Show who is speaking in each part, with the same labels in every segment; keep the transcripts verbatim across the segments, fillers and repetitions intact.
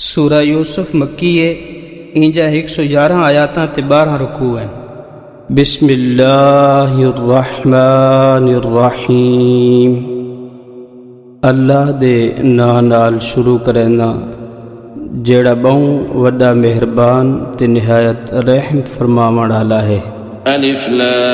Speaker 1: سورہ یوسف مکی ہے، اینجا ایک سو یارہ آیاتاں تے بارہ رکوع ہیں۔ بسم اللہ الرحمن الرحیم، اللہ دے ناں نال شروع کرینا جیڑا بہوں وڈا مہربان تے نہایت رحم فرماون والا ہے۔
Speaker 2: الف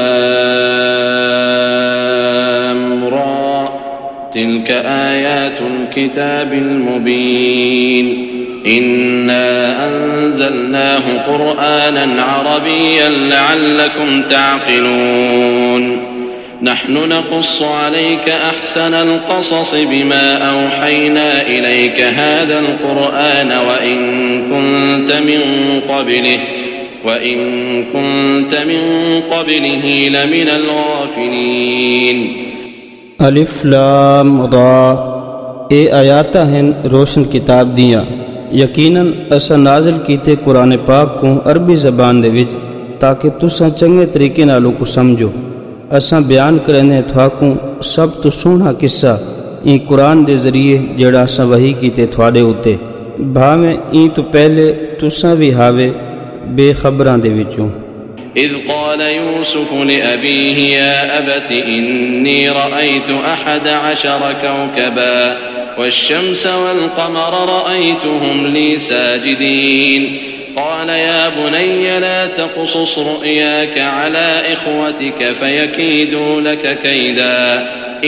Speaker 2: لام را تلك آیات الكتاب المبین إنا أنزلناه قرآنا عربيا لعلكم تعقلون نحن نقص عليك أحسن القصص بما أوحينا إليك هذا القرآن وإن كنت من قبله وإن كنت من قبله لمن الغافلين۔
Speaker 1: الف لام را، اے آیاتاں ہیں روشن کتاب دیاں، یقیناً اساں نازل کیتے قرآن پاک کو عربی زبان دے وچ تاکہ تساں چنگے طریقے نالوں کو سمجھو۔ اساں بیان کرنے تھاکوں سب تو سونا قصہ این قرآن دے ذریعے جڑا اساں وحی کیتے تھوڑے ہوتے، بھاویں این تو پہلے تساں بھی ہاوے بے خبراں دے وچوں۔
Speaker 2: اذ قال يوسف لأبيه يا أبت إني رأيت أحد عشر كوكبا والشمس والقمر رأيتهم لي ساجدين قال يا بني لا تقصص رؤياك على إخوتك فيكيدوا لك كيدا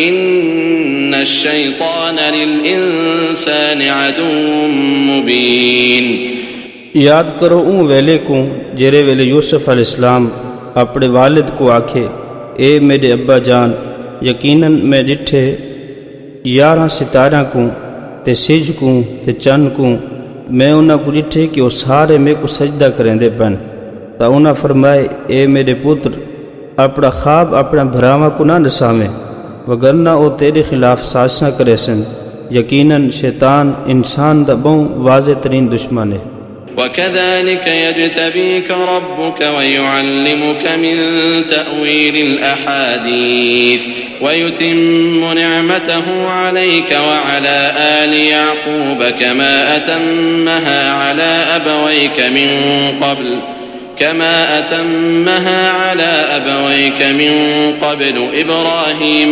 Speaker 2: إن الشيطان للإنسان عدو مبين۔
Speaker 1: یاد کرو اون ویلے کو جرے ویلے یوسف علیہ السلام اپنے والد کو آکھے، اے میرے ابا جان، یقیناً میں ڈٹھے یارہ ستارہ کو تے سج کو تے چند کو، میں انہاں کو ڈٹھے کہ وہ سارے میں کو سجدہ کریں دے پن، تا انہاں فرمائے، اے میرے پتر اپنا خواب اپنا بھراواں کو نہ نسامیں، وگرنہ وہ تیرے خلاف سازشاں کرے سن، یقیناً شیطان انسان دا بہوں واضح ترین دشمن ہے۔
Speaker 2: وكذلك يجتبيك ربك ويعلمك من تأويل الأحاديث ويتم نعمته عليك وعلى آل يعقوب كما أتمها على أبويك من قبل كما أتمها على أبويك من قبل إبراهيم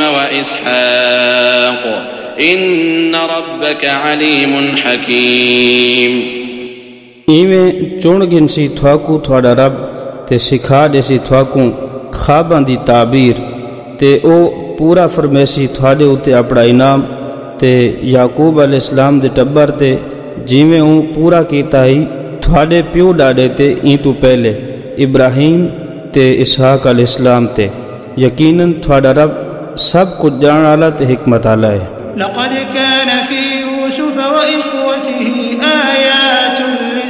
Speaker 2: وإسحاق إن ربك عليم حكيم۔
Speaker 1: ایویں چون گنسی تھواکو تھوڑا رب تے سکھا دیسی تھواکو خواباں دی تعبیر تے او پورا فرمیسی تھوڑے اتے اپنا انعام تے یعقوب علیہ السلام دے ٹبر تے جیویں اون پورا کیتا ہی تھوڑے پیو ڈاڑے تے این تو پہلے ابراہیم تے اسحاق علیہ السلام تے، یقیناً تھوڑا رب سب کچھ جان والا تے حکمت والا ہے۔
Speaker 3: لقد كان في يوسف وإخوته آيات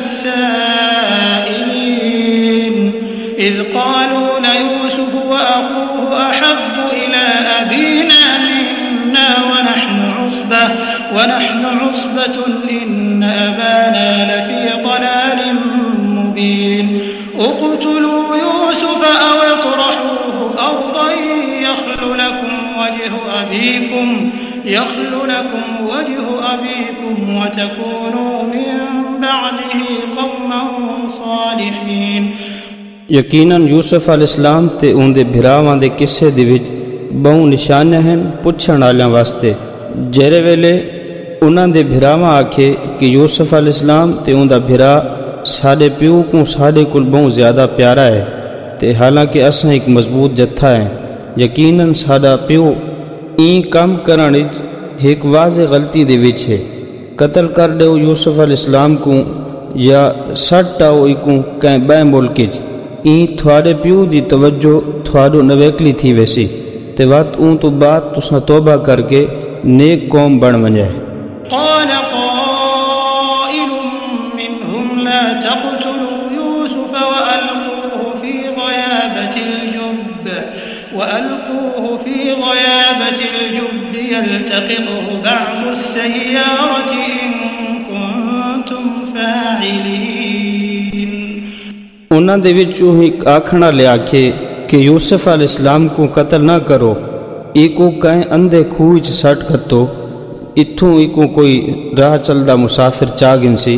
Speaker 3: للسائلين إذ قالوا ليوسف وأخوه أحب إلى أبينا منا ونحن عصبة ونحن عصبة إن أبانا لفي ضلال مبين اقتلوا يوسف أو اطرحوه أرضا يخل لكم وجه أبيكم يخل لكم وجه أبيكم وتكونوا من بعده قوما صالحين۔
Speaker 1: یقیناً یوسف علیہ السلام تے ان دے بھراواں دے قصے دے وچ بہوں نشانیاں ہیں پچھن والیاں واسطے، جہرے ویلے انہاں دے بھراواں آکھے کہ یوسف علیہ السلام تے ان دا بھرا ساڈے پیو کو ساڈے کول بہوں زیادہ پیارا ہے، تے حالانکہ اساں ایک مضبوط جتھا ہے، یقیناً ساڈا پیو این کام کرن وچ ایک واضح غلطی دے وچ ہے، قتل کر دیو یوسف علیہ السلام کو یا سٹ آؤ کو کہیں بائیں ملک وچ، این تھوڑے پیو دی توجہ تھوڑو نویکلی تھی ویسی، تے وقت اون تو بعد تساں توبہ کر کے نیک قوم بن ونجائے۔
Speaker 3: قال قائل منهم لا تقتلوا يوسف وألقوه في غيابة الجب وألقوه في غيابة الجب يلتقطه بعض السيارة إن كنتم فاعلين۔
Speaker 1: انہاں دے وچوں ایک آکھنا لے آکھے کہ یوسف علیہ السلام کو قتل نہ کرو، ایکو کہیں اندھے کھوہ وچ سٹ کھتو، اتھوں ایکو کوئی راہ چلدا مسافر چاگن سی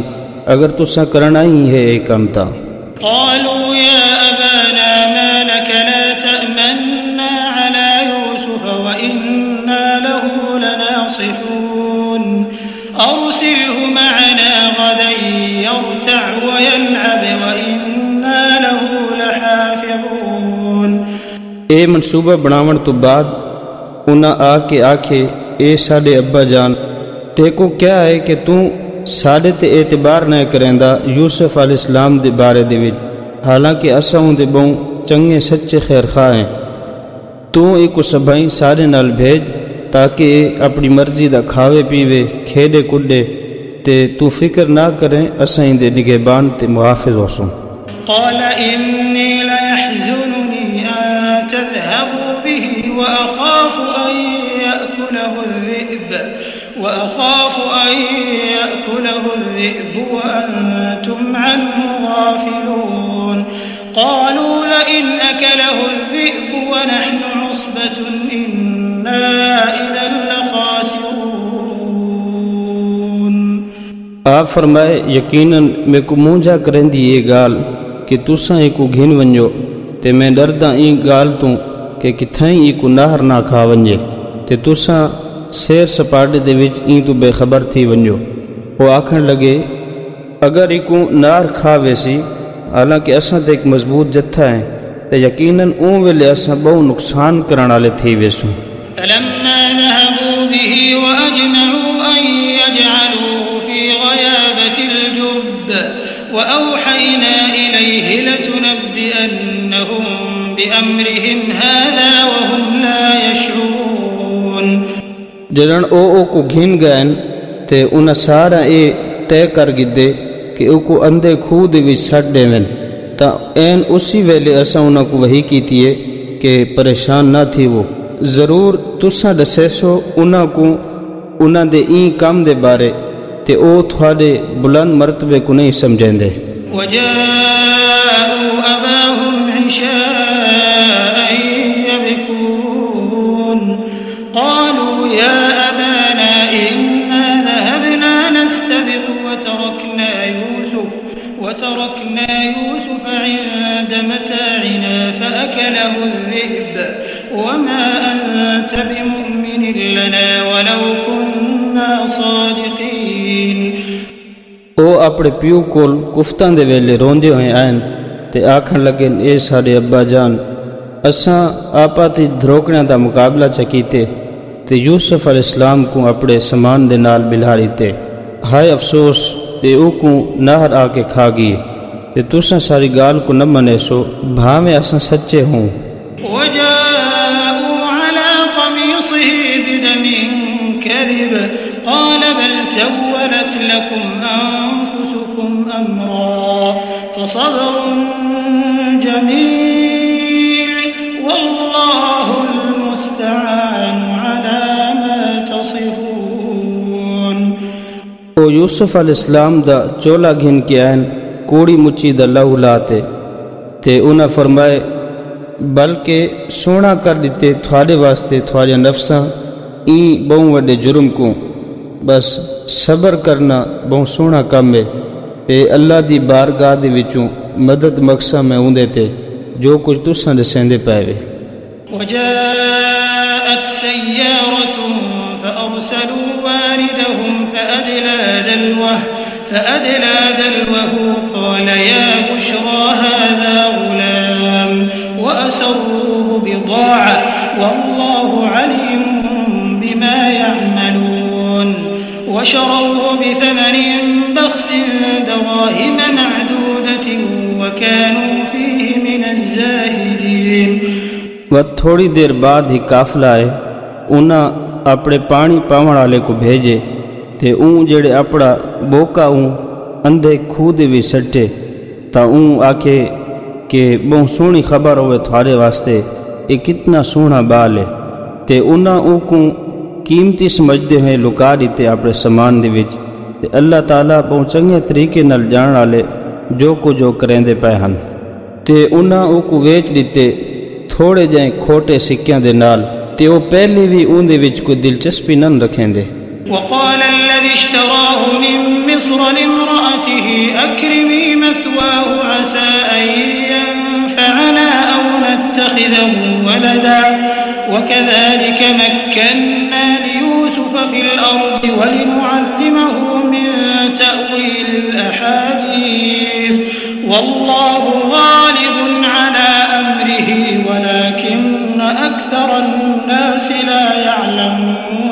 Speaker 1: اگر تساں کرنا ہی ہے یہ کام تا۔
Speaker 3: قالوا يا أبانا ما لك لا تأمنا على يوسف وإنا له لناصحون أرسله معنا غدا يرتع ويلعب وإنا له لحافظون۔
Speaker 1: اے منصوبہ بناون تو بعد انہاں آ کے آکھے اے ساڈے ابا جان تے کو کیا ہے کہ تو ساڈے تے اعتبار نہ کریندا یوسف علیہ السلام دے بارے دے وچ، حالانکہ اساں دے بہوں چنگے سچے خیر خواہ ہیں۔ تو ایک سبھائیں سارے نال بھیج تاکہ اپنی مرضی دا کھاوے پیوے کھیڈے کڈے تے تو فکر نہ کریں، اساں دے نگہبان تے محافظ ہوسوں۔
Speaker 3: قال إني ليحزنني أن تذهبوا به وأخاف أن يأكله الذئب وأخاف أن يأكله الذئب وأنتم عنه غافلون قالوا لئن أكله الذئب ونحن عصبة إنا إذا لخاسرون۔
Speaker 1: آپ فرمائے یقیناً میں کو مونجا کریں دی یہ گال کہ تساں ایکو گھن ونجو تے میں ڈردا این گال تو کہ کتھائیں ایکو نہر نہ کھا ونجے تے تساں سیر سپاٹے دے وچ این تو بے خبر تھی ونجو۔ وہ آکھن لگے اگر ایکو نہر کھا ویسی حالانکہ اساں تے ایک مضبوط جتھا ہیں تے یقیناً اون ویلے اساں بہو نقصان کرن والے تھی ویسوں۔
Speaker 3: فلما ذهبوا به وأجمعوا أن يجعلوه في غيابة الجب وأوحينا إليه لتنبئنهم بأمرهم هذا وهم لا يشعرون۔
Speaker 1: جڑن او او کو گھن گئن تے انہاں سارا اے طے کر گدے کہ او کو اندھے کھو دے وچ سٹ دیون تا این اسی ویلے اساں انہاں کو وحی کیتی ہے کہ پریشان نہ تھی وہ، ضرور تساں دسے سو انہاں کو انہاں دے این کام دے بارے تے او تھوڑے بلند مرتبے کو نہیں سمجھیں دے۔
Speaker 3: وجاءوا أباهم عشاء يبكون قالوا يا أبانا إنا ذهبنا نستبق وتركنا يوسف وتركنا يوسف عند متاعنا فأكله الذئب وما أنت بمؤمن لنا ولو كنا صادقين۔
Speaker 1: او اپنے پیو کول کفتاں دے ویلے روندے ہوئے آئن تے آکھن لگے اے ساڈے ابا جان اساں آپا تے دھروکڑیاں دا مقابلہ چکیتے تے یوسف علیہ السلام کو اپنے سامان دے نال بلہاری تے، ہائے افسوس تے او کو نہر آ کے کھا گئی تے تساں ساری گال کو نہ منے سو بھاویں اساں سچے ہوں۔
Speaker 3: وجاءوا على قميصه بدم كذب قال بل سولت لكم أنفسكم أمرا فصبر جميل والله المستعان على ما تصفون۔
Speaker 1: او یوسف علیہ السلام دا چولا گھن کے آئن کوڑی مچی دا لہو لاتے تے انہاں فرمائے بلکہ سونا کر دیتے تھوڑے واسطے تھوڑے نفساں این بہوں وڈے جرم کو، بس صبر کرنا بہوں سونا کم ہے تے اللہ دی بارگاہ دے وچوں مدد مقصد میں اوندے تے جو کچھ تساں دے سیندے پائے۔
Speaker 3: وجاءت سيارة فأرسلوا واردهم فأدلى دلوه فأدلى دلوه قال يا بشرى هذا غلام وأسروه بضاعة والله عليم بما يعملون وشروه بثمن بخس دراهم معدودة وكانوا فيه من الزاهدين۔
Speaker 1: و تھوڑی دیر بعد ہی قافلہ آئے انہاں اپنے پانی پاون والے کو بھیجے تے اون جڑے اپنا بوکا اون اندھے کھو دے وی سٹے تا اون آکھے کہ بہت سونی خبر ہوئے تھوڑے واسطے یہ کتنا سونا بال ہے تے انہاں اون کو قیمتی سمجھدے ہیں لکا دیتے اپنے سامان دے وچ تے اللہ تعالیٰ بہت چنگے طریقے نال جان والے جو کو جو کریں دے پائے ہن تے انہاں اون کو ویچ دیتے تھوڑے جائیں کھوٹے سکیاں دے نال تے وہ پہلے بھی اون دے وچ کوئی دلچسپی نہ رکھیں دے۔
Speaker 3: وقال الذي اشتراه من مصر لامرأته به أكرمي مثواه عسى أن ينفعنا أو نتخذه ولدا وكذلك مكنا ليوسف في الأرض ولنعلمه من تأويل الأحاديث والله غالب على أمره ولكن أكثر الناس لا يعلمون.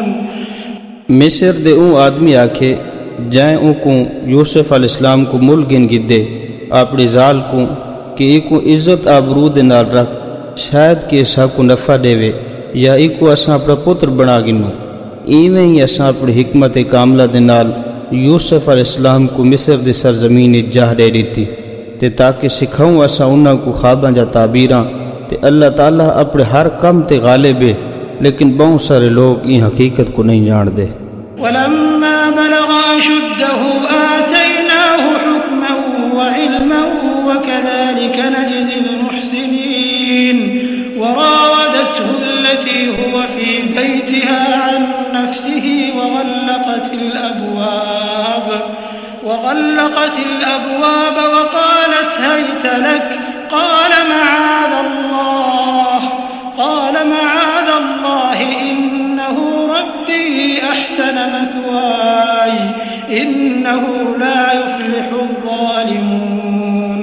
Speaker 1: مصر دے اون آدمی آکھے جائیں اون کو یوسف علیہ السلام کو مل گن گدے اپنی زال کو کہ ای کو عزت آبرو دے نال رکھ شاید کہ اساں کو نفع دے وے یا ای کو اساں اپنا پتر بنا گنو. ایویں ہی اساں اپنی حکمت کاملہ دے نال یوسف علیہ السلام کو مصر دے سرزمین جاہ دے دیتی تے تاکہ سکھاؤں اساں انہاں کو خواباں جا تعبیراں تے اللہ تعالیٰ اپنے ہر کم تے غالب ہے لیکن بہت سارے لوگ یہ حقیقت کو نہیں جان دے.
Speaker 3: وَلَمَّا بَلَغَ أَشُدَّهُ آتَيْنَاهُ حُكْمًا وَعِلْمًا وَكَذَلِكَ نَجْزِي الْمُحْسِنِينَ. وَرَاوَدَتْهُ الَّتِي هُوَ فِي بَيْتِهَا عَن نَّفْسِهِ وَغَلَّقَتِ الْأَبْوَابَ وَغَلَّقَتِ الْأَبْوَابَ وَقَالَتْ هَيْتَ لَكَ قَالَ مَعَاذَ اللَّهِ قَالَ مَعَاذَ اللَّهِ إِنَّهُ رَبِّي أَحْسَنَ مَثْوَايَ إِنَّهُ لَا يُفْلِحُ الظَّالِمُونَ.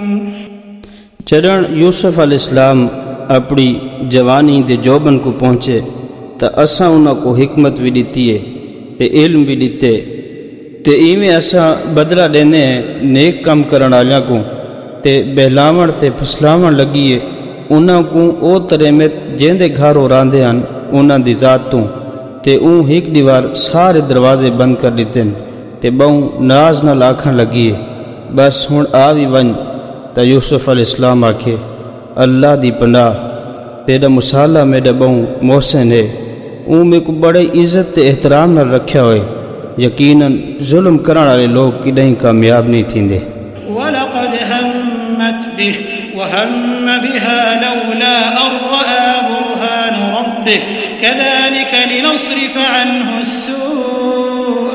Speaker 1: چڑھن یوسف علیہ السلام اپنی جوانی دے جوبن کو پہنچے تا اساں انہاں کو حکمت بھی دیتی ہے تے علم بھی دیتے تے ایویں اساں بدلہ دینے ہیں نیک کام کرن والیاں کو تے بہلاوڑ تے پھسلاوڑ لگیے انہاں کو او طرح میں جیندے گھر ہو راندے ہن انہاں دی ذات تو تے اون ایک دیوار سارے دروازے بند کر دیتے تے بہوں ناز نال آکھن لگیے بس ہن آوی ون. تا یوسف علیہ السلام آکھے اللہ دی پناہ تیرا مسالہ میرا بہوں محسن ہے اون میں کو بڑے عزت تے احترام نال رکھیا ہوئے یقیناً ظلم کرن والے لوگ کدیں کامیاب نہیں تھیندے.
Speaker 3: وَلَقَدْ هَمَّتْ بِهِ وَهَمَّ بِهَا لَوْلَا أَن رَّأَىٰ بُرْهَانَ رَبِّهِ كَذَٰلِكَ لِنَصْرِفَ عَنْهُ السُّوءَ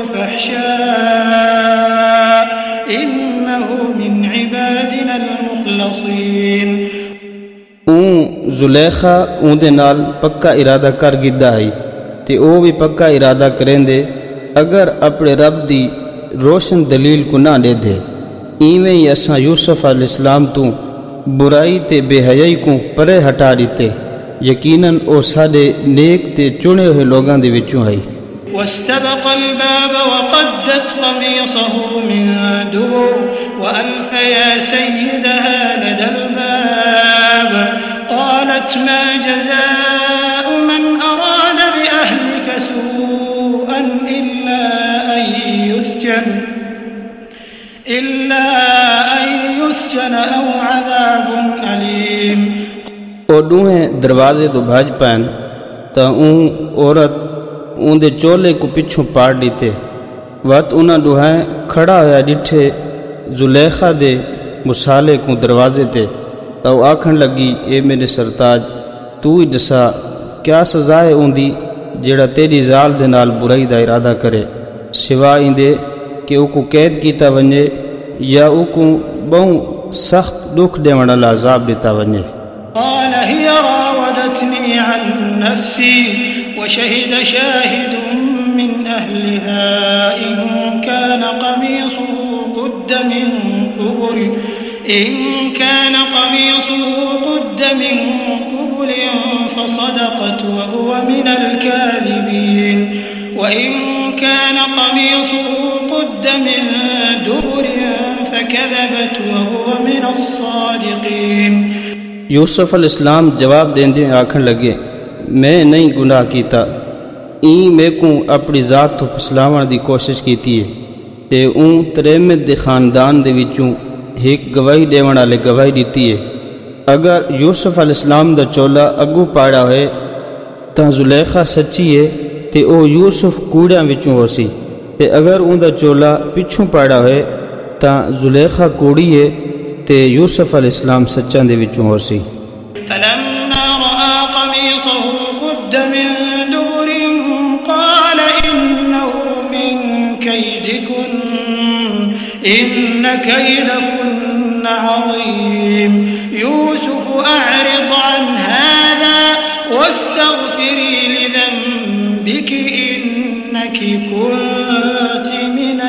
Speaker 3: وَالْفَحْشَاءَ إِنَّهُ مِنْ عِبَادِنَا الْمُخْلَصِينَ.
Speaker 1: اون زلیخا اون دے نال پکا ارادہ کر گدا ہے تے او بھی پکا ارادہ کریں دے اگر اپنے رب دی روشن دلیل کو نہ دے دے. ایویں ہی اساں یوسف علیہ السلام تو برائی تے بے حیائی کو پرے ہٹا دیتے یقیناً او ساڈے نیک تے چنے ہوئے لوگاں دے وچوں ہے.
Speaker 3: واستبق الباب وقدت قميصه من دبر وألف يا سيدها لدى الباب قالت ما جزاء من أراد بأهلك سوءا إلا أن يسجن إلا أن يسجن أو عذاب أليم.
Speaker 1: او دوہیں دروازے تو بھاج پین تا اون عورت اون دے چولے کو پچھوں پاڑ دیتے وقت انہاں دوہیں کھڑا ہویا ڈٹھے زلیخا دے مسالے کو دروازے تے تا وہ آکھن لگی اے میرے سرتاج تو ہی دسا کیا سزا ہے اون دی جیڑا تیری زال دے نال برائی دا ارادہ کرے سوائے اندے کہ او کو قید کیتا ونجے یا او کو بہوں سخت دکھ دیونا عذاب دیتا ونجے.
Speaker 3: قال هي راودتني عن نفسي وشهد شاهد من أهلها إن كان قميصه قد من قبل إن كان قميصه قد من قبل فصدقت وهو من الكاذبين وإن كان قميصه قد من دبر فكذبت وهو من الصادقين.
Speaker 1: یوسف علیہ السلام جواب دیندے آکھن لگے میں نہیں گناہ کیتا این میں کو اپنی ذات تو پھسلاون دی کوشش کیتی ہے تے اون تریمت دے خاندان دے وچوں ایک گواہی دیون والے گواہی دیتی ہے. اگر یوسف علیہ السلام دا چولا اگو پاڑا ہوئے تاں زلیخا سچی ہے تے او یوسف کوڑیاں وچوں ہو سی تے اگر اون دا چولا پچھوں پاڑا ہوئے تاں زلیخا کوڑی ہے تے یوسف علیہ السلام سچاں دے وچوں ہو سی.
Speaker 3: فلما رأى قميصه قد من دبر قال إنه من كيدكن إن كيدكن عظيم يوسف أعرض عن هذا واستغفري لذنبك إنك كنت من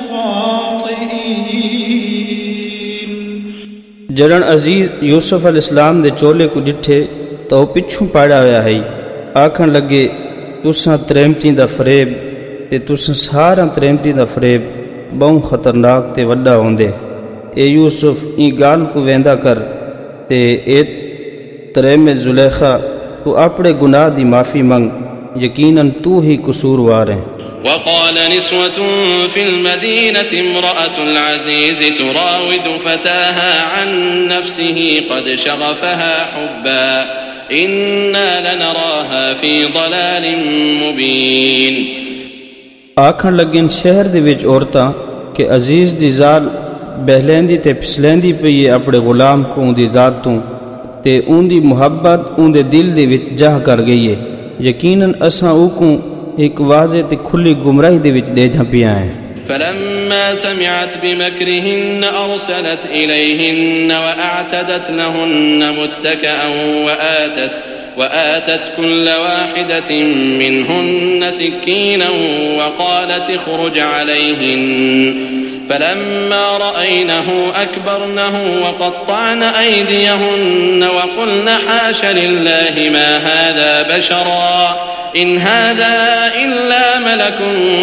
Speaker 3: الخاطئين.
Speaker 1: جڑن عزیز یوسف علیہ السلام دے چولے کو ڈٹھے تو وہ پچھوں پاڑا ہوا ہے. آکھن لگے تساں تریمتی دا فریب تے تساں سارا تریمتی دا فریب بہوں خطرناک تے وڈا ہوندے. اے یوسف این گال کو ویندا کر تے اے تریم زلیخا تو اپنے گناہ دی معافی منگ، یقیناً تو ہی قصوروار ہے.
Speaker 2: وقال نسوة في المدينة امرأة العزيز تراود فتاها عن نفسه قد شغفها حبا إنا لنراها في ضلال مبين.
Speaker 1: آکھن لگن شہر دے وچ عورتاں کہ عزیز دی ذات بہلیندی تے پھسلیندی پئی ہے اپنے غلام کو اون دی ذات تو تے اون دی محبت اون دے دل دے وچ جہ کر گئی ہے. یقیناً اساں او کو ایک واضح تے کھلی گمراہی دے وچ دے جھا پیا ہیں.
Speaker 2: فلما سمعت بمكرهن أرسلت إليهن وأعتدت لهن متكئا وآتت وآتت كل واحدة منهن سكينا وقالت اخرج عليهن فلما رأينه أكبرنه وقطعن أيديهن وقلن حاش لله ما هذا بشرا إن هذا إلا ملك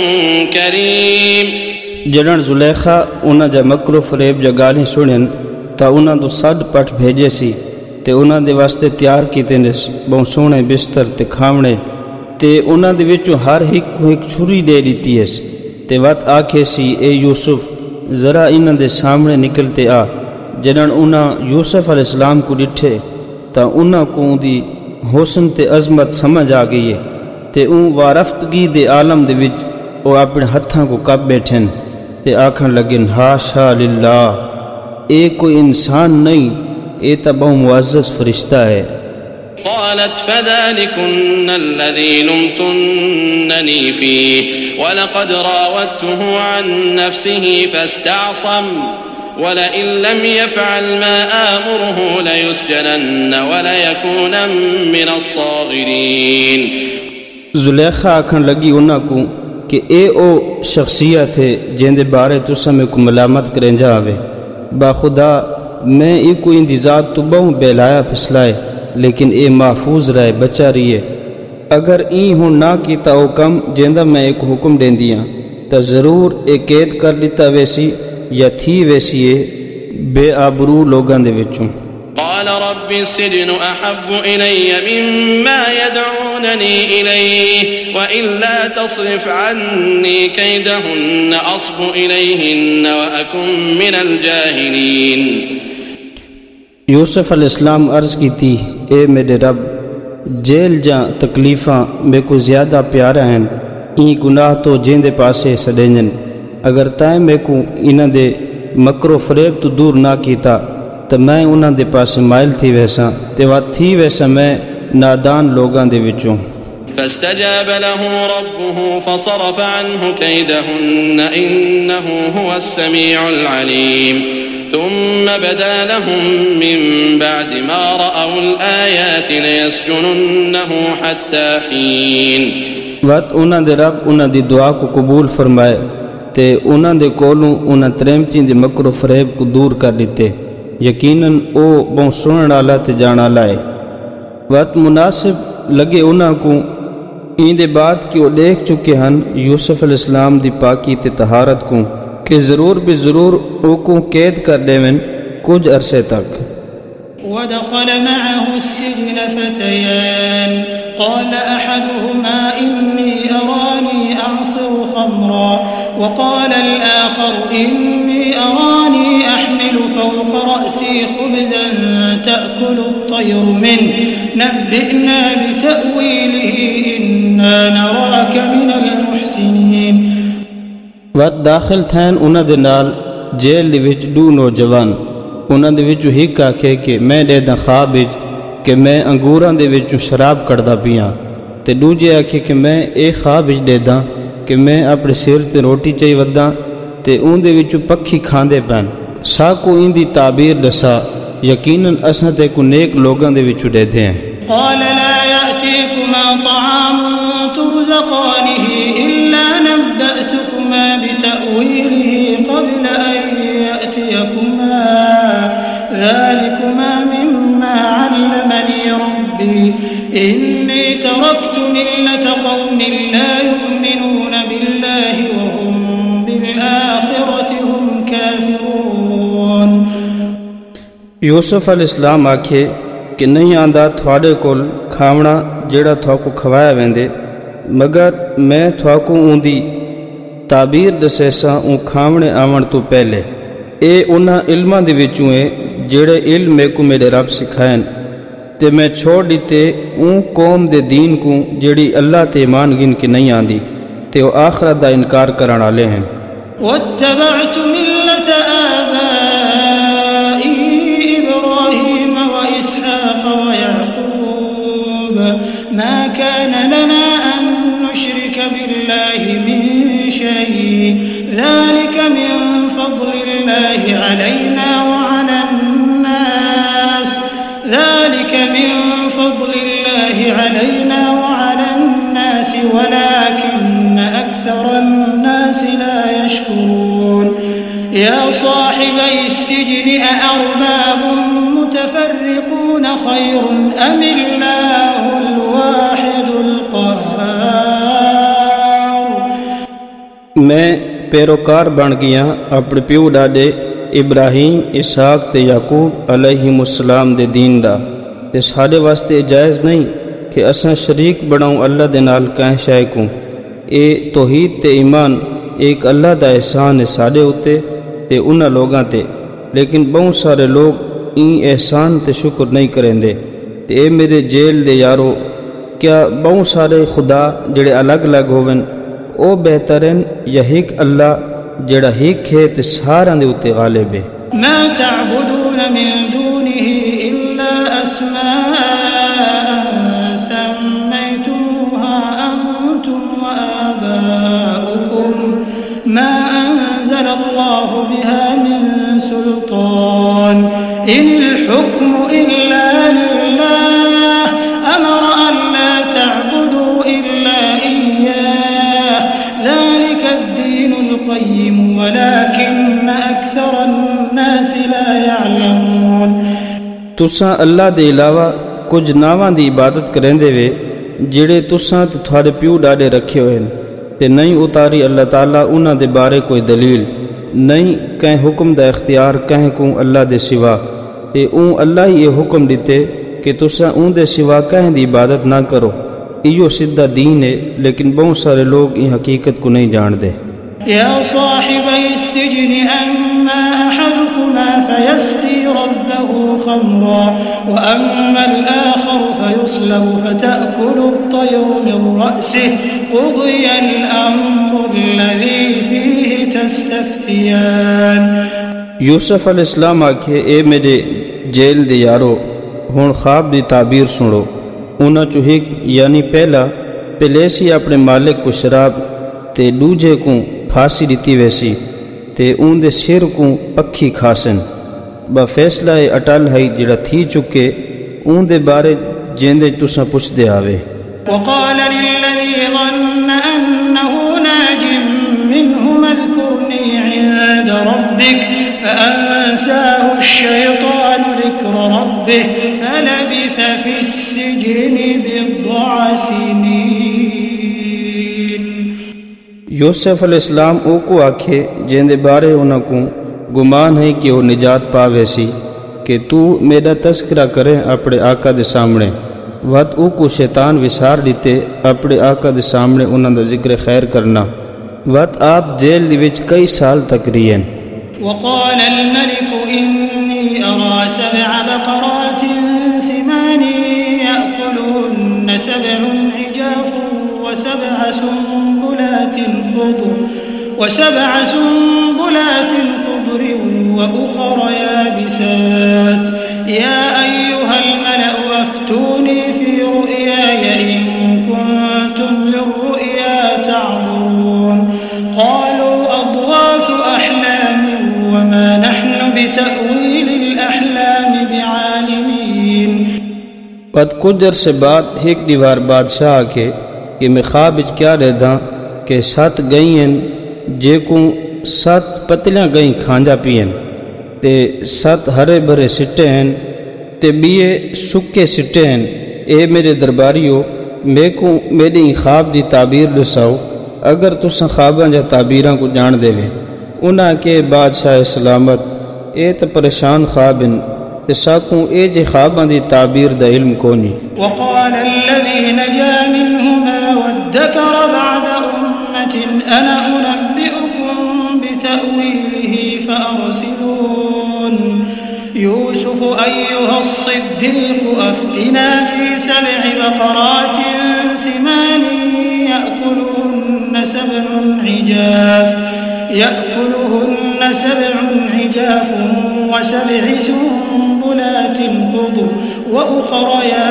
Speaker 2: كريم.
Speaker 1: جڑن زلیخا انہاں جا مکر و فریب جا گالی سنن تا انہاں دو سڈ پٹ بھیجے سی تے انہاں دے واسطے تیار کیتے نے بہت سونے بستر تے کھاونے تے انہاں دے وچوں ہر ایک کو ایک چھری دے دیتی ہے تے وقت آکھے سی اے یوسف ذرا انہاں دے سامنے نکلتے آ. جڑن انہاں یوسف علیہ السلام کو ڈٹھے تا انہاں کو دی حسن تے عظمت سمجھ آ گئی ہے تے اون وارفتگی دے عالم دے وچ او اپنے ہتھاں کو کب بیٹھن تے آکھن لگن ہاشا للہ اے کوئی انسان نہیں، اے تا بہت معزز فرشتہ ہے.
Speaker 2: قالت فذلكن الذي لمتنني فيه ولقد راودته عن نفسه فاستعصم ولئن لم يفعل ما آمره ليسجنن وليكون من الصاغرين.
Speaker 1: زلیخا آکھن لگی انہاں کو کہ اے او شخصیت ہے جن دے بارے تساں میں کو ملامت کریں جا آوے. باخدا میں ای کو ان دی ذات تو بہوں بیلایا پھسلائے لیکن اے محفوظ رہے بچا رہیے. اگر این ہوں نہ کیتا او کم جیندہ میں ایک حکم دین دیاں تا ضرور ایک قید کر لیتا ویسی یا تھی ویسی ہے بے آبرو لوگاں دے وچوں.
Speaker 2: قال رب السجن أحب إلي مما يدعونني إليه وإلا تصرف عني كيدهن أصب إليهن وأكن من الجاهلين.
Speaker 1: یوسف علیہ السلام عرض کی تھی اے میرے رب جیل جا تکلیفاں میں کو زیادہ پیارا ہیں این گناہ تو جین دے پاسے سڈینجن. اگر تائیں میں کو انہاں دے مکر و فریب تو دور نہ کیتا تو میں انہاں دے پاسے مائل تھی ویسا تے وات تھی ویسا میں نادان لوگاں دے وچوں.
Speaker 2: فاستجاب له ربه فصرف عنه كيدهن إنه هو السميع العليم. ثم بدا لهم من بعد ما رأوا الآيات ليسجننه حتى حين.
Speaker 1: وقت انہاں دے رب انہاں دی دعا کو قبول فرمائے تے انہاں دے کولوں انہاں تریمتیں دے مکر و فریب کو دور کر دیتے. یقیناً او بہت سنن والا تے جان والا ہے. وقت مناسب لگے انہاں کو این دے بعد کہ وہ دیکھ چکے ہن یوسف علیہ السلام دی پاکی تے طہارت کو کہ ضرور بھی ضرور او کو قید کر دیون کچھ عرصے تک.
Speaker 3: ودخل معه السجن فتيان قال أحدهما إني أراني أعصر خمرا وقال الآخر إني أراني أحمل فوق رأسي خبزا تأكل الطير منه نبئنا بتأويله إنا نراك من المحسنين.
Speaker 1: وقت داخل تھین انہاں دے نال جیل دے وچ دو نوجوان انہاں دے وچوں ہک آکھے کہ میں دے دا خواب وچ کہ میں انگوراں دے وچوں شراب کڑدا پیاں تے دوجے آکھے کہ میں اے خواب وچ دے دا کہ میں اپنے سر تے روٹی چائی وداں تے اون دے وچوں پکھی کھاندے پن ساکو ان دی تعبیر دسا یقیناً اساں تے کو نیک لوگاں دے وچوں دے دے ہیں
Speaker 3: قال لا يأتيكما طعام ترزقانه إلا نبأتكما بتأويله قبل أن يأتيكما ذلكما مما علمني ربي إني تركت ملة قوم لا يؤمنون بالله وهم بالآخرة هم كافرون
Speaker 1: یوسف علیہ السلام آکھے کہ نہیں آندا تھوڑے کول کھاونا جڑا تھوکو کھوایا ویندے مگر میں تھوکو اون دی تعبیر دسے سا اون کھاونے آون تو پہلے اے انہاں علماں دے وچوں اے جڑے علم میں کو میرے رب سکھائن تے میں چھوڑ دیتے اون قوم دے دین کو جڑی اللہ تے ایمان گن کے نہیں آندی تے وہ آخرت دا انکار کرن والے ہیں
Speaker 3: واتبعت ملة آبائي إبراهيم وإسحاق ويعقوب ما كان لنا أن نشرك بالله من شيء ذلك من فضل الله علينا وعلى الناس ذلك من فضل الله علينا وعلى الناس ولكن أكثر الناس لا يشكرون يا صاحبي السجن أأرباب متفرقون خير أم الله الواحد القهار
Speaker 1: میں پیروکار بن گیا اپنے پیو ڈاڈے ابراہیم اسحاق تے یعقوب علیہم السلام دے دین دا تے ساڈے واسطے جائز نہیں کہ اساں شریک بناؤں اللہ دے نال کہیں شے کو اے توحید تے ایمان ایک اللہ دا احسان ہے ساڈے اتے تے انہاں لوگاں تے لیکن بہت سارے لوگ این احسان تے شکر نہیں کریں دے تے اے میرے جیل دے یارو کیا بہت سارے خدا جڑے الگ الگ ہوون او بہترین یا ہک اللہ جڑا ہک ہے تے ساراں دے اتے غالب ہے
Speaker 3: ما تعبدون من دونه إلا أسماء سميتموها أنتم وآباؤكم ما أنزل الله بها من سلطان إن الحكم إلا لله أمر أن لا تعبدوا إلا إياه ذلك الدين القيم ولكن أكثر الناس لا يعلمون
Speaker 1: تساں اللہ دے علاوہ کچھ ناواں دی عبادت کریندے وے جڑے تساں تے تھوڑے پیو ڈاڈے رکھے ہوئے تے نہیں اتاری اللہ تعالیٰ انہاں دے بارے کوئی دلیل نہیں کہیں حکم دا اختیار کہیں کو اللہ دے سوا تے اون اللہ ہی یہ حکم دیتے کہ تساں اون دے سوا کہیں دی عبادت نہ کرو ایو سیدھا دین ہے لیکن بہت سارے لوگ این حقیقت کو نہیں جان دے
Speaker 3: يا صاحبي السجن أما أحدكما فيسقي ربه خمرا وأما الآخر فيصلب فتأكل الطير من رأسه قضي الأمر الذي فيه تستفتيان
Speaker 1: یوسف علیہ السلام آکھے اے میرے جیل دے یارو ہن خواب دی تعبیر سنو انہاں چو ہک یعنی پہلا پلیسی اپنے مالک کو شراب تے دوجے کو پھانسی دیتی ویسی تے اون دے سر کو پکھی کھاسن با فیصلہ اٹل ہے جڑا تھی چکے اون دے بارے جیندے تساں پوچھ دے آوے
Speaker 3: وقال للذي ظن أنه ناج منه اذكرني عند ربك فأنساه الشيطان ذكر ربه فلبث في السجن بضع سنين
Speaker 1: یوسف علیہ السلام او کو آکھے جیندے بارے انہاں کو گمان ہے کہ وہ نجات پاوے سی کہ تو میرا تذکرہ کرے اپنے آقا دے سامنے وقت او کو شیطان وسار دیتے اپنے آقا دے سامنے انہاں دا ذکر خیر کرنا وقت آپ جیل دی وچ کئی سال تک رہین
Speaker 3: وقال الملك إني أرى سبع بقرات سمان يأكلهن سبع عجاف وسبع سنبلات خضر وسبع سنبلات خضر وأخر يابسات يا أيها الملأ أفتوني في رؤياي إن كنتم للرؤيا تعبرون قالوا أضغاث بتأويل الأحلام بعالمين.
Speaker 1: پت کچھ عرصے بعد ایک دیوار بادشاہ آکے کہ میں خواب وچ کیا رہدا کہ سات گئیں جے کو سات پتلیاں گئیں کھانجا پین تے سات ہرے بھرے سٹے ہیں تے بیے سکے سٹے ہیں. اے میرے درباریو میں کو میری خواب دی تعبیر دساؤ اگر تساں خواباں یا تعبیراں کو جان دے وے. انہاں کے بادشاہ سلامت اے تے پریشان خوابن تے ساکوں اے جے خواباں دی تعبیر دا علم کونی.
Speaker 3: وقال الذي نجا منهما وادكر بعد أمة أنا أنبئكم بتأويله فأرسلون. يوسف أيها الصديق أفتنا في سبع بقرات سمان يأكلهن سبع عجاف يأكلهن سبع عجاف وسبع سنبلات خضر وأخر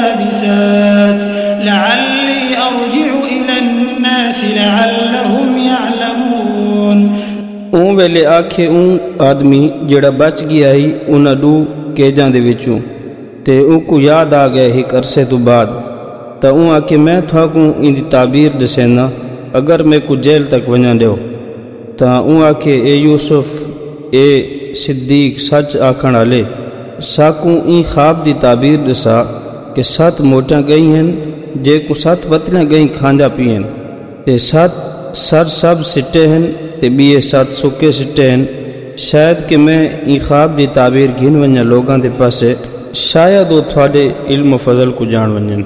Speaker 3: يابسات لعلي أرجع إلى الناس لعلهم يعلمون.
Speaker 1: اون ویلے آکھے اون آدمی جڑا بچ گیا ہی انہاں دو کیجاں دے وچوں تے اون کو یاد آ گئے ایک عرصے تو بعد تا اون آکھے میں تھاکوں ان دی تعبیر دسینا اگر میں کو جیل تک ونجاں دیو. تا اون آکھے اے یوسف اے صدیق سچ آکھن والے ساکوں این خواب دی تعبیر دسا کہ سات موٹاں گئی ہیں جے کو سات پتلیاں گئیں کھانجا پین تے سات سر سب سٹے ہیں تے بیے سات سکے سٹے ہیں. شاید کہ میں این خواب دی تعبیر گھن ونجا لوگاں دے پاسے شاید وہ تھوڑے علم و فضل کو جان ونجن.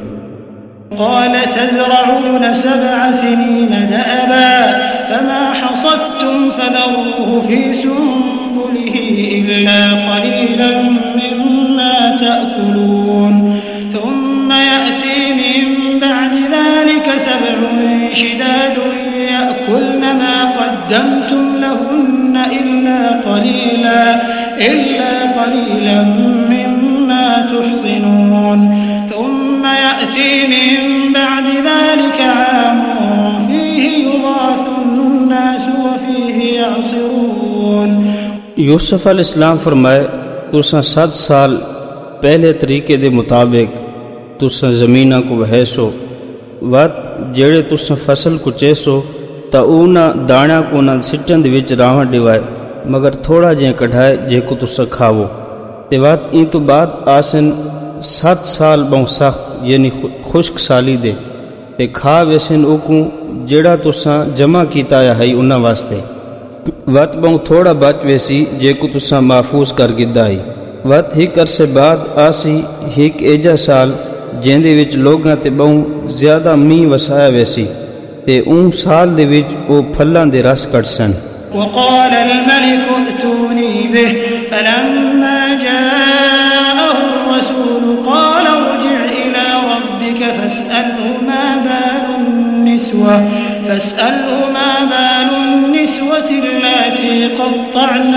Speaker 3: قال تزرعون سبع سنين دأبا فما حصدتم فذروه في سنبله إلا قليلا مما تأكلون ثم يأتي من بعد ذلك سبع شداد يأكلن ما قدمتم لهن إلا قليلا إلا قليلا مما تحصنون ثم يأتي من بعد ذلك عام فيه يغاث الناس وفيه يعصرون.
Speaker 1: یوسف علیہ السلام فرمائے تساں سات سال پہلے طریقے دے مطابق تساں زمینہ کو وہیسو وقت جڑے تساں فصل کو چیسو تا اونا دانا کو نہ سٹن دے وچ راہاں ڈیوائے مگر تھوڑا جے کڈھائے جے کو تساں کھاوو تے وقت این تو بعد آسن سات سال بہوں سخت یعنی خشک سالی دے تے کھا ویسن او کو جڑا تساں جمع کیتا ہے انہاں واسطے وقت بہوں تھوڑا بچ ویسی جے کو تساں محفوظ کر گدائی. وقت ہیک عرصے بعد آسی ہیک ایجا سال جیندے وچ لوگاں تے بہوں زیادہ میہ وسایا ویسی تے اون سال دے وچ او پھلاں دے رس کٹسن.
Speaker 3: وقال الملك ائتوني به فلما جاءه الرسول قال ارجع إلى ربك فاسأله ما بال النسوة فاسأله ما بال النسوة اللاتي قطعن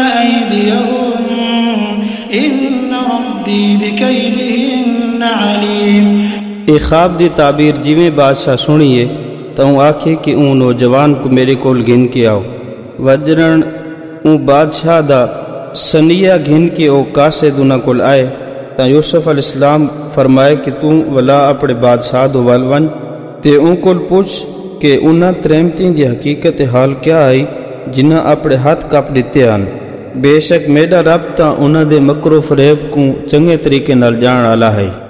Speaker 3: أيديهن إن ربي بكيدهن عليم.
Speaker 1: اے خواب دی تعبیر جویں بادشاہ سنیے تو آکھے کہ اون نوجوان کو میرے کول گھن کے آؤ. وجرن اون بادشاہ دا سنیہ گھن کے او کاسے دونا کول آئے تا یوسف علیہ السلام فرمائے کہ تو ولا اپنے بادشاہ دو والون تے اون کول پوچھ کہ انہاں ترمتیں دی حقیقت حال کیا آئی جنہاں اپنے ہاتھ کپ دیتے آن. بے شک میڈا رب تا انہاں دے مکر و فریب کو چنگے طریقے نال جان والا ہے.